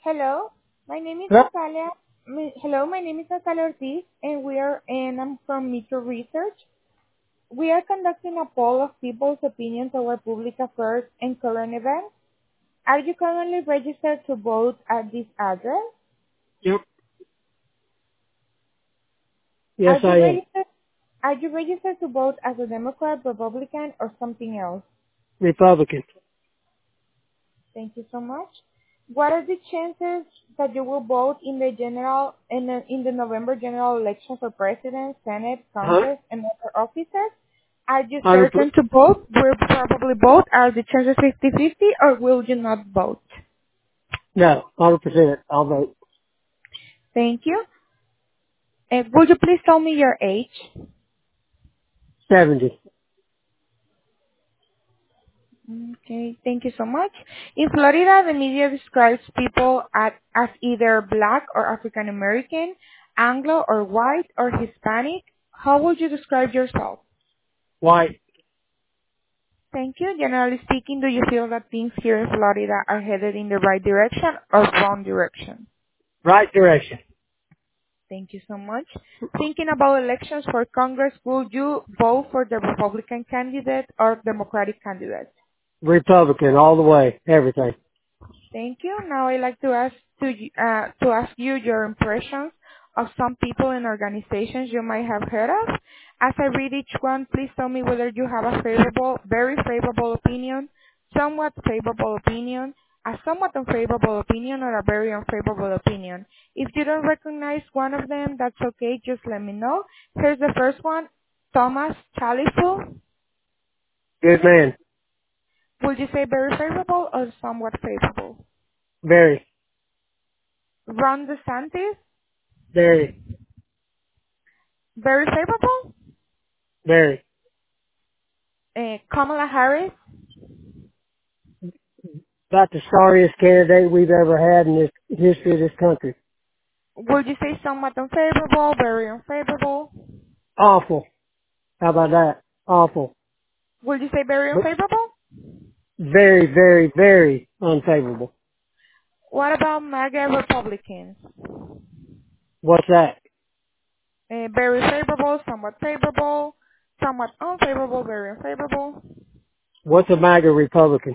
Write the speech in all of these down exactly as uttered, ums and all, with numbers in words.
Hello, my name is Yep. Natalia. Mi- Hello, my name is Natalia Ortiz, and we are and I'm from Metro Research. We are conducting a poll of people's opinions over public affairs and current events. Are you currently registered to vote at this address? Yep. Yes, Are I you am. registered? Are you registered to vote as a Democrat, Republican, or something else? Republican. Thank you so much. What are the chances that you will vote in the general in the, in the November general election for president, Senate, Huh? Congress, and other offices? Are you Hundred. per- certain to vote? Will probably vote? Are the chances fifty-fifty, or will you not vote? No, hundred percent. I'll vote. Thank you. Uh, would you please tell me your age? Seventy. Okay, thank you so much. In Florida, the media describes people at, as either black or African American, Anglo or white or Hispanic. How would you describe yourself? White. Thank you. Generally speaking, do you feel that things here in Florida are headed in the right direction or wrong direction? Right direction. Thank you so much. Thinking about elections for Congress, would you vote for the Republican candidate or Democratic candidate? Republican all the way. Everything. Thank you. Now I'd like to ask to y- uh, to ask you your impressions of some people and organizations you might have heard of. As I read each one, please tell me whether you have a favorable, very favorable opinion, somewhat favorable opinion, a somewhat unfavorable opinion, or a very unfavorable opinion. If you don't recognize one of them, that's okay. Just let me know. Here's the first one. Thomas Chalifu. Good man. Would you say very favorable or somewhat favorable? Very. Ron DeSantis. Very. Very favorable. Very. Uh, Kamala Harris. About the sorriest candidate we've ever had in this history of this country. Would you say somewhat unfavorable, very unfavorable? Awful. How about that? Awful. Would you say very But unfavorable? very, very, very unfavorable. What about MAGA Republicans? What's that? Uh, very favorable, somewhat favorable, somewhat unfavorable, very unfavorable. What's a MAGA Republican?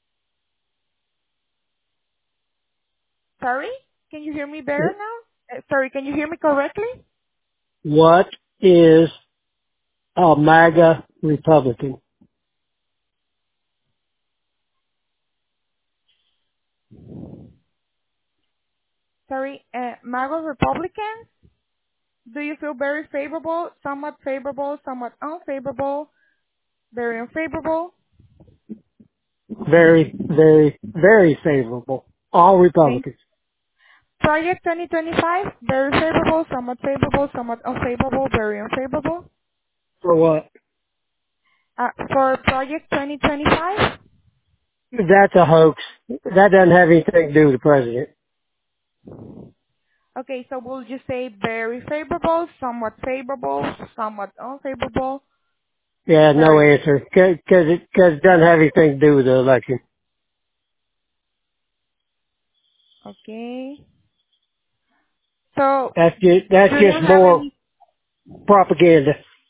Sorry? Can you hear me better now? Uh, sorry, can you hear me correctly? What is a MAGA Republican? Sorry, uh, MAGA Republicans? Do you feel very favorable, somewhat favorable, somewhat unfavorable, very unfavorable? Very, very, very favorable. All Thank Republicans. Project twenty twenty-five, very favorable, somewhat favorable, somewhat unfavorable, very unfavorable. For what? Uh, for Project twenty twenty-five, That's a hoax. That doesn't have anything to do with the president. okay, so we'll just say very favorable, somewhat favorable, somewhat unfavorable, Yeah, no very, answer. Cause, cause it, cause it doesn't have anything to do with the election. okay. So, That's just, that's you just don't have more any, propaganda.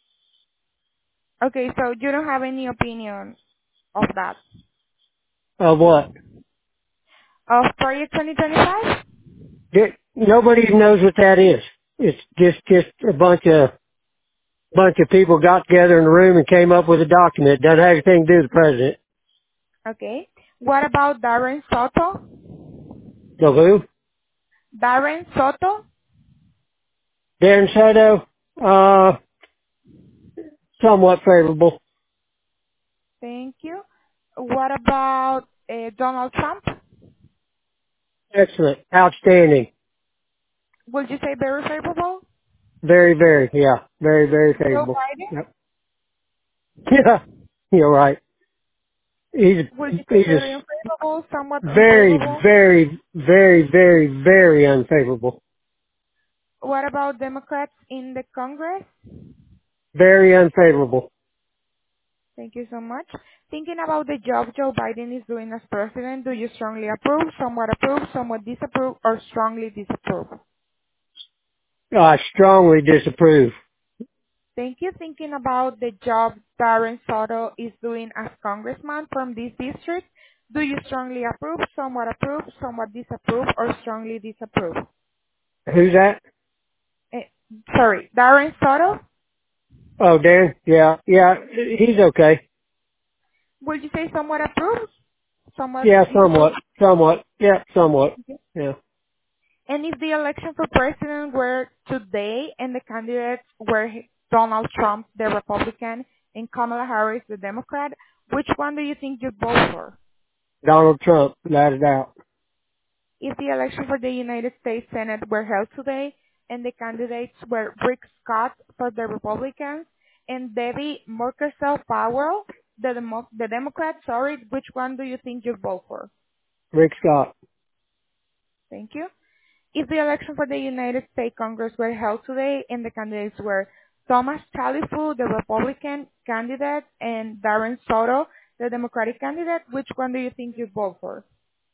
okay, so you don't have any opinion of that. Of what? Of Project twenty twenty-five? There- Nobody even knows what that is. It's just, just a bunch of, bunch of people got together in a room and came up with a document. Doesn't have anything to do with the president. Okay. What about Darren Soto? So who? Darren Soto? Darren Soto? Uh, somewhat favorable. Thank you. What about uh, Donald Trump? Excellent. Outstanding. Would you say very favorable? Very, very, yeah. Very, very Joe favorable. Biden? Yep. Yeah. You're right. He's, Would you say he's just very unfavorable, somewhat very, unfavorable? very, very, very, very unfavorable. What about Democrats in the Congress? Very unfavorable. Thank you so much. Thinking about the job Joe Biden is doing as president, do you strongly approve, somewhat approve, somewhat disapprove, or strongly disapprove? I strongly disapprove. Thank you. Thinking about the job Darren Soto is doing as congressman from this district, do you strongly approve, somewhat approve, somewhat disapprove, or strongly disapprove? Who's that? Eh, sorry, Darren Soto? Oh, Dan? Yeah, yeah, he's okay. Would you say somewhat approve, somewhat Yeah, disapprove? somewhat, somewhat. Yeah, somewhat. Okay. Yeah. And if the election for president were today and the candidates were Donald Trump, the Republican, and Kamala Harris, the Democrat, which one do you think you'd vote for? Donald Trump, without a doubt. If the election for the United States Senate were held today and the candidates were Rick Scott for the Republicans and Debbie Murkelsey Powell, the, Demo- the Democrat, sorry, which one do you think you'd vote for? Rick Scott. Thank you. If the election for the United States Congress were held today and the candidates were Thomas Chalifu, the Republican candidate, and Darren Soto, the Democratic candidate, which one do you think you'd vote for?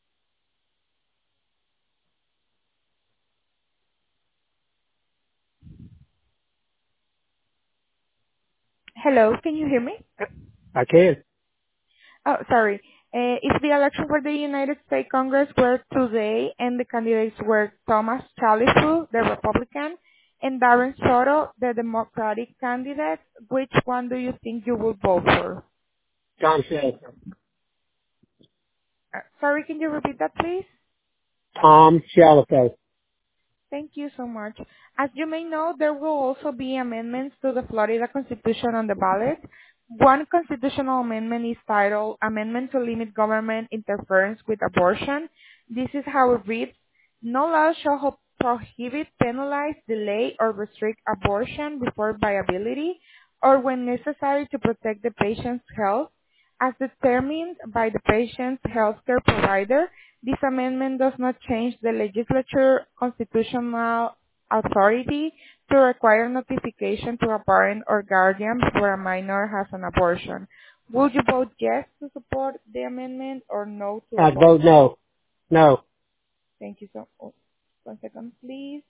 Hello, can you hear me? I can. Oh, sorry. Uh, if the election for the United States Congress were today and the candidates were Thomas Chalifu, the Republican, and Darren Soto, the Democratic candidate, which one do you think you would vote for? Tom Shelton. Uh, sorry, can you repeat that, please? Tom Shalifo. Thank you so much. As you may know, there will also be amendments to the Florida Constitution on the ballot. One constitutional amendment is titled Amendment to Limit Government Interference with Abortion. This is how it reads. No law shall ho- prohibit, penalize, delay, or restrict abortion before viability or when necessary to protect the patient's health as determined by the patient's healthcare provider. This amendment does not change the legislature constitutional authority to require notification to a parent or guardian before a minor has an abortion. Would you vote yes to support the amendment or no to I'd oppose? vote no. No. Thank you so much. One second, please.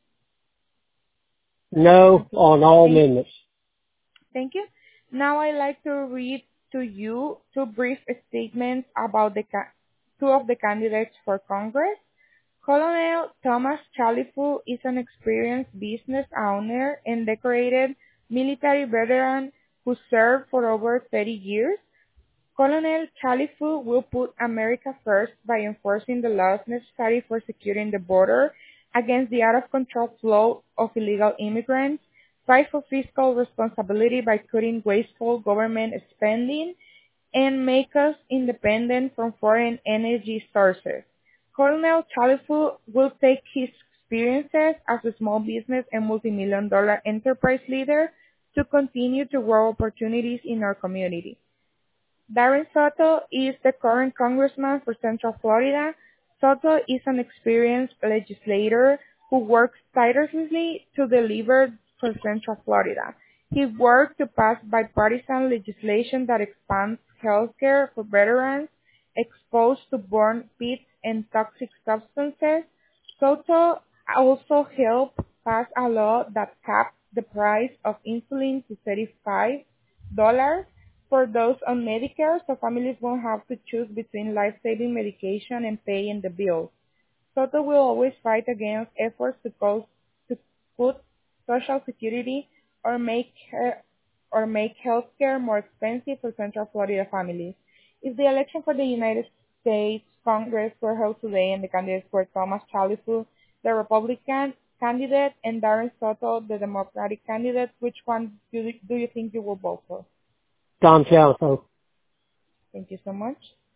No Okay. on all Thank amendments. Thank you. Now I'd like to read to you two brief statements about the ca- two of the candidates for Congress. Colonel Thomas Chalifu is an experienced business owner and decorated military veteran who served for over thirty years. Colonel Chalifu will put America first by enforcing the laws necessary for securing the border against the out-of-control flow of illegal immigrants, fight for fiscal responsibility by cutting wasteful government spending, and make us independent from foreign energy sources. Colonel Chalifu will take his experiences as a small business and multi-million dollar enterprise leader to continue to grow opportunities in our community. Darren Soto is the current congressman for Central Florida. Soto is an experienced legislator who works tirelessly to deliver for Central Florida. He worked to pass bipartisan legislation that expands health care for veterans exposed to burn pits and toxic substances. Soto also helped pass a law that caps the price of insulin to thirty-five dollars for those on Medicare, so families won't have to choose between life-saving medication and paying the bills. Soto will always fight against efforts to, cause, to put Social Security or make her, or make healthcare more expensive for Central Florida families. If the election for the United States Congress were held today and the candidates were Thomas Chalifu, the Republican candidate, and Darren Soto, the Democratic candidate, which one do you, do you think you will vote for? Tom Shalifo. Thank you so much.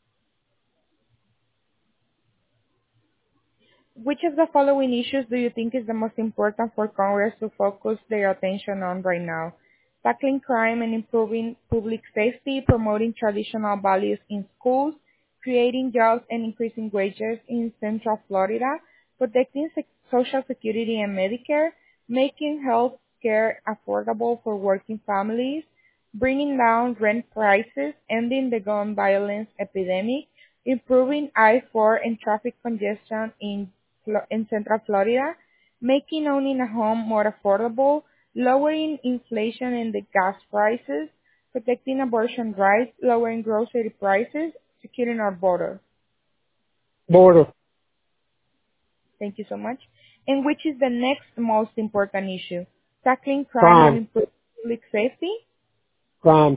Which of the following issues do you think is the most important for Congress to focus their attention on right now? Tackling crime and improving public safety, promoting traditional values in schools, creating jobs and increasing wages in Central Florida, protecting sec- Social Security and Medicare, making health care affordable for working families, bringing down rent prices, ending the gun violence epidemic, improving I four and traffic congestion in, Flo- in Central Florida, making owning a home more affordable, lowering inflation and the gas prices, protecting abortion rights, lowering grocery prices, securing our border. Border. Thank you so much. And which is the next most important issue? Tackling crime and Crime. improving public safety? Crime.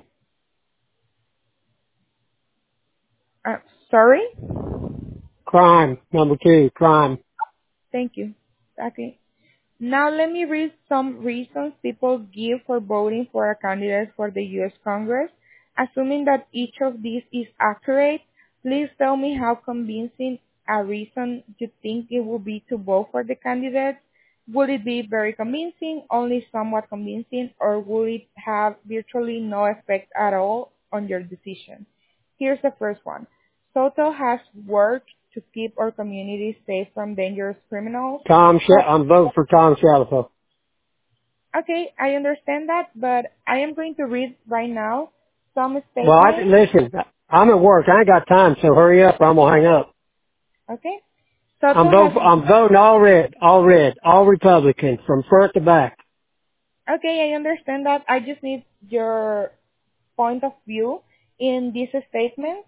Uh, sorry? Crime. Number two. Crime. Thank you. Okay. Now let me read some reasons people give for voting for a candidate for the U S Congress. Assuming that each of these is accurate, please tell me how convincing a reason you think it will be to vote for the candidate. Would it be very convincing, only somewhat convincing, or would it have virtually no effect at all on your decision? Here's the first one. Soto has worked to keep our community safe from dangerous criminals. Tom, Sh- I'm voting for Tom Shalafo. Okay, I understand that, but I am going to read right now some Well, I, statements. listen, I'm at work. I ain't got time, so hurry up or I'm gonna hang up. Okay? I'm Soto voting, has, I'm voting all red, all red, all Republican, from front to back. okay, I understand that. I just need your point of view in this statement.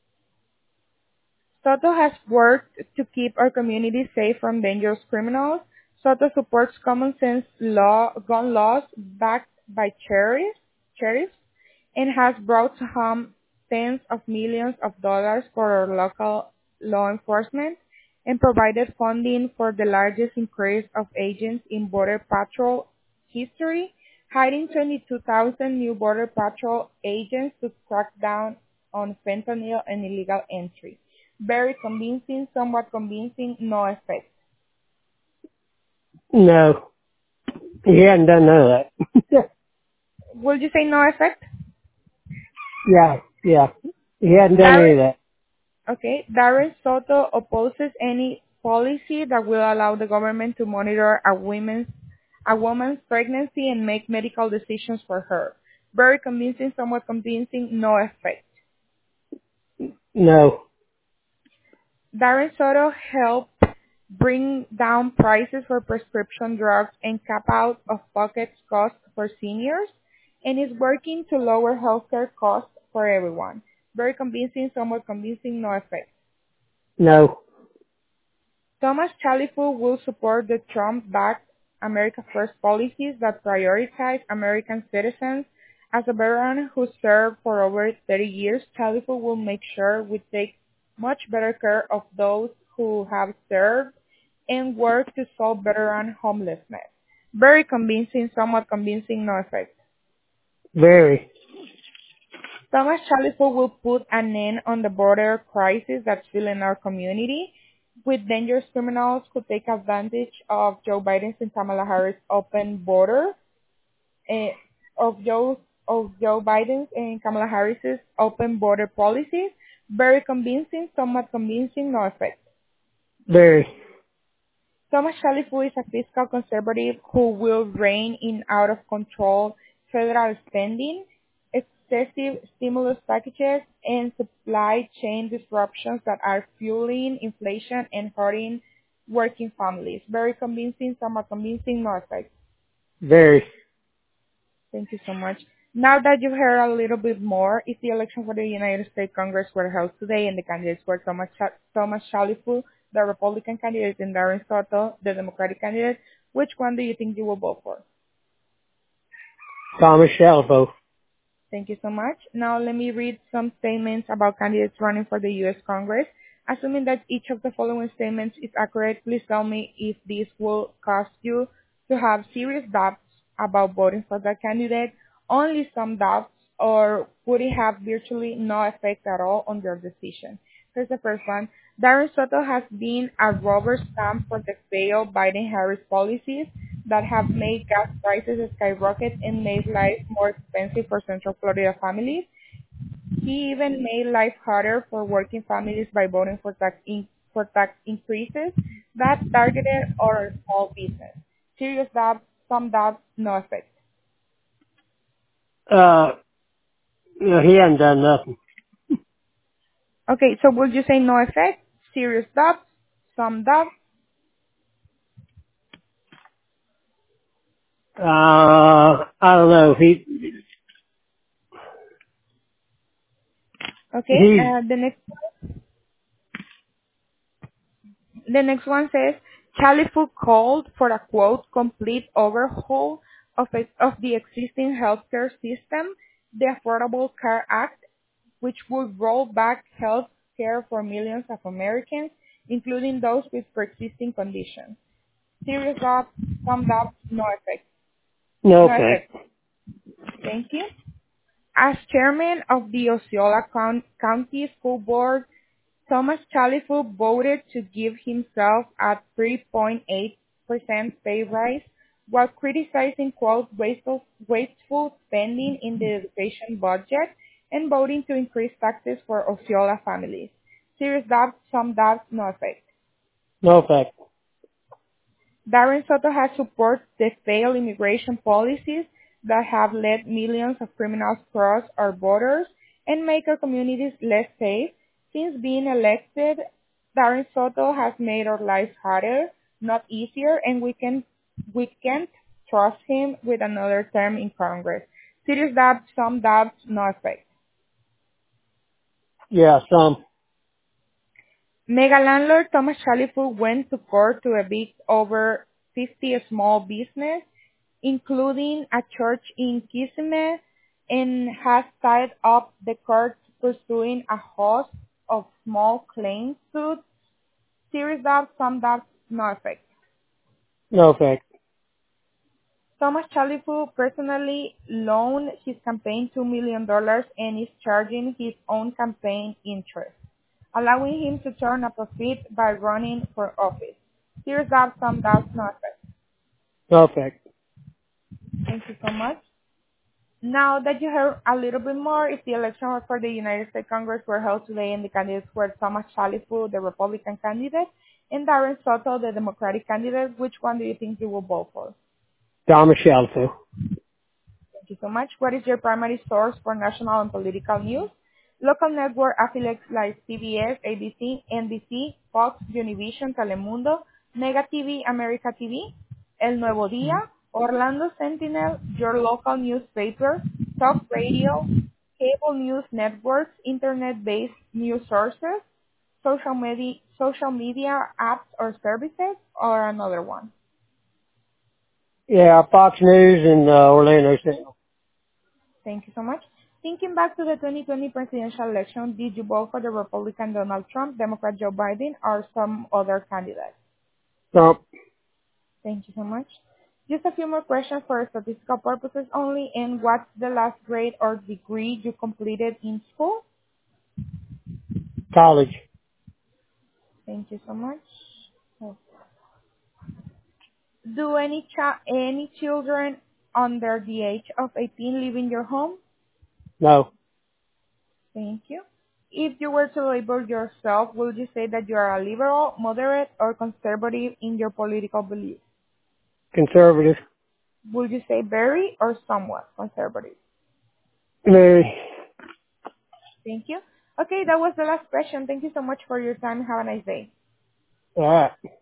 Soto has worked to keep our community safe from dangerous criminals. Soto supports common sense law, gun laws backed by sheriffs, sheriffs and has brought home tens of millions of dollars for our local law enforcement and provided funding for the largest increase of agents in Border Patrol history, hiring twenty-two thousand new Border Patrol agents to crack down on fentanyl and illegal entry. Very convincing, somewhat convincing, no effect. No, he hadn't done none of that. Would you say no effect? yeah, yeah. He hadn't done any Darren, of that. okay, Darren Soto opposes any policy that will allow the government to monitor a woman's a woman's pregnancy and make medical decisions for her. Very convincing, somewhat convincing, no effect. No, Darren Soto helped bring down prices for prescription drugs and cap out of pocket costs for seniors, and is working to lower healthcare costs for everyone. Very convincing, somewhat convincing, no effect. no, Thomas Chalifu will support the Trump-backed America First policies that prioritize American citizens. As a veteran who served for over thirty years, Chalifu will make sure we take much better care of those who have served and work to solve veteran homelessness. Very convincing, somewhat convincing, no effect. very. Thomas Chalifu will put an end on the border crisis that's filling our community with dangerous criminals who take advantage of Joe Biden's and Kamala Harris' open border, eh, of Joe of Joe Biden's and Kamala Harris's open border policies. Very convincing, somewhat convincing, no effect. Very. Thomas Chalifu is a fiscal conservative who will rein in out of control federal spending, excessive stimulus packages, and supply chain disruptions that are fueling inflation and hurting working families. Very convincing, somewhat convincing, no effect. Very. Thank you so much. Now that you've heard a little bit more, if the election for the United States Congress were held today and the candidates were Thomas, Cha- Thomas Chalifu, the Republican candidate, and Darren Soto, the Democratic candidate, which one do you think you will vote for? Thomas Shalafo. Thank you so much. Now let me read some statements about candidates running for the U S Congress. Assuming that each of the following statements is accurate, please tell me if this will cause you to have serious doubts about voting for that candidate, only some doubts, or would it have virtually no effect at all on your decision. Here's the first one. Darren Soto has been a rubber stamp for the failed Biden-Harris policies that have made gas prices skyrocket and made life more expensive for Central Florida families. He even made life harder for working families by voting for tax in, for tax increases that targeted our small business. Serious doubts, some doubts, no effect. Uh, No, he hasn't done nothing. Okay, so would you say no effect, serious doubts, some doubts? Uh, I don't know. He, Okay, he's, uh, the next the next one says California called for a quote complete overhaul of it, of the existing healthcare system, the Affordable Care Act, which would roll back health care for millions of Americans, including those with pre-existing conditions. Serious doubts, some doubts, no effect. no No effect. effect. Thank you. As chairman of the Osceola Coun- County School Board, Thomas Chalifook voted to give himself a three point eight percent pay rise while criticizing, quote, wasteful, wasteful spending in the education budget and voting to increase taxes for Osceola families. Serious doubts, some doubts, no effect. No effect. Darren Soto has supported the failed immigration policies that have led millions of criminals cross our borders and make our communities less safe. Since being elected, Darren Soto has made our lives harder, not easier, and we can we can't trust him with another term in Congress. Serious doubts, some doubts, no effect. Yeah, some. Mega landlord Thomas Chalifook went to court to evict over fifty small business, including a church in Kissimmee, and has tied up the courts pursuing a host of small claims suits. Serious doubts, some doubts, no effect. No effect. Thomas Chalifook personally loaned his campaign two million dollars and is charging his own campaign interest, allowing him to turn a profit by running for office. Serious doubts, some doubts, no effect. No effect. Thank you so much. Now that you heard a little bit more, if the elections for the United States Congress were held today and the candidates were Thomas Chalifook, the Republican candidate, and Darren Soto, the Democratic candidate, which one do you think you will vote for? Thomas Shalfo. Thank you so much. What is your primary source for national and political news? Local network affiliates like C B S, A B C, N B C, Fox, Univision, Telemundo, Mega T V, America T V, El Nuevo Día, Orlando Sentinel, your local newspaper, talk radio, cable news networks, internet-based news sources, social media, social media apps or services, or another one. Yeah, Fox News and uh, Orlando Sentinel. Thank you so much. Thinking back to the twenty twenty presidential election, did you vote for the Republican Donald Trump, Democrat Joe Biden, or some other candidate? Trump. Thank you so much. Just a few more questions for statistical purposes only. And what's the last grade or degree you completed in school? College. Thank you so much. Do any cha- any children under the age of eighteen live in your home? No. Thank you. If you were to label yourself, would you say that you are a liberal, moderate, or conservative in your political beliefs? Conservative. Would you say very or somewhat conservative? Very. Thank you. Okay, that was the last question. Thank you so much for your time. Have a nice day. All right.